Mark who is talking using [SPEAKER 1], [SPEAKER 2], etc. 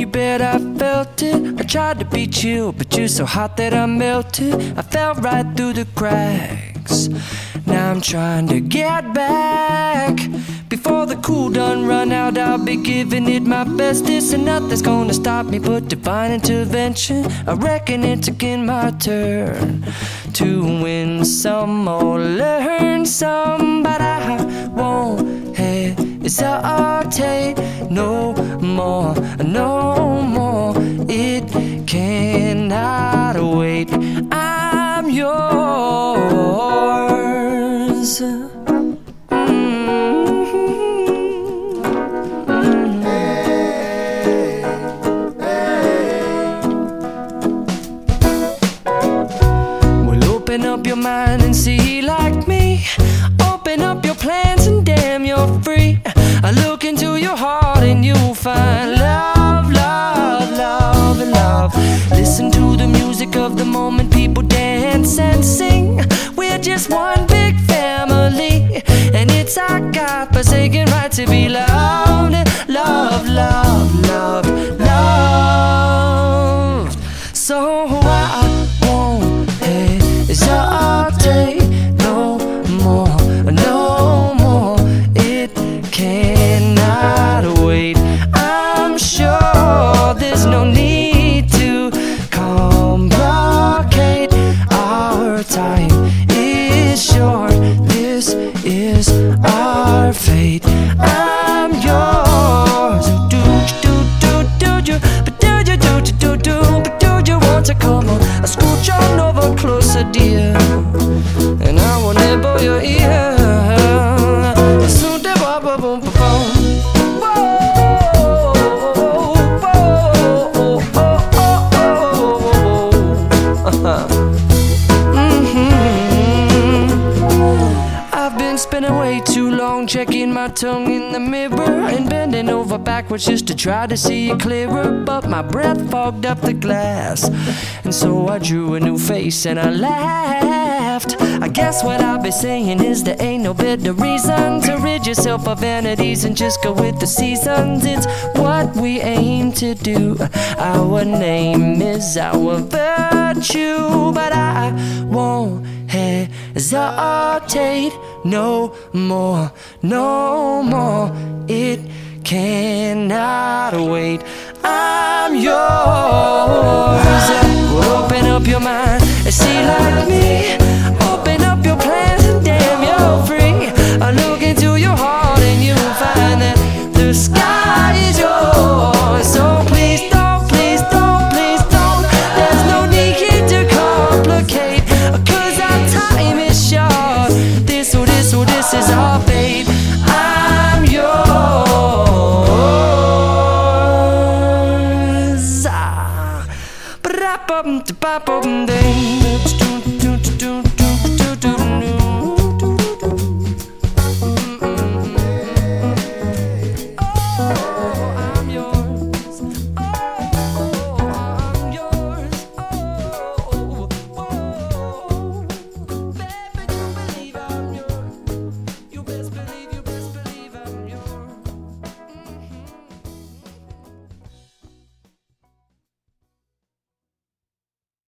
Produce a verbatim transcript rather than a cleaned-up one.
[SPEAKER 1] bet I felt it. I tried to be chill, but you're so hot that I melted. I fell right through the cracks. Now I'm trying to get back. Before the cool done run out, I'll be giving it my bestest, and nothing's gonna stop me but divine intervention. I reckon it's again my turn to win some or learn some, but I won't hesitate no more, no more. It cannot wait. I'm yours. Open up your mind and see like me. Open up your plans and damn, you're free. I look into your heart and you'll find love, love, love, and love. Listen to the music of the moment, people dance and sing. We're just one big family, and it's our God-forsaken right to be loved, love, love, love, loved. So I won't hesitate no more, no more. It cannot wait. I'm sure there's no need to complicate. Our time is short. This is our fate. I'm yours. Do do do do do, but do you do do do do, but do you want to come on? I scooch on over closer, dear, and I will nibble your ear. Soon the boom boom boom boom. Whoa, whoa, oh, oh, oh, oh. I've been spending way too long checking my tongue in the mirror and bending over backwards just to try to see it clearer, but my breath fogged up the glass, and so I drew a new face and I laughed. I guess what I'll be saying is there ain't no better reason to rid yourself of vanities and just go with the seasons. It's what we aim to do. Our name is our virtue, but I won't hesitate no more, no more. It cannot wait. I'm yours. Open up your mind and see like me. Open up your plans and damn, you're free. I look into your heart and you'll find that the sky is yours. So please don't, please don't, please don't. There's no need to complicate, 'cause our time is short. This or this or this is our fate. I'm yours. Ah. Ba-da-bum-da-ba-bum-ding.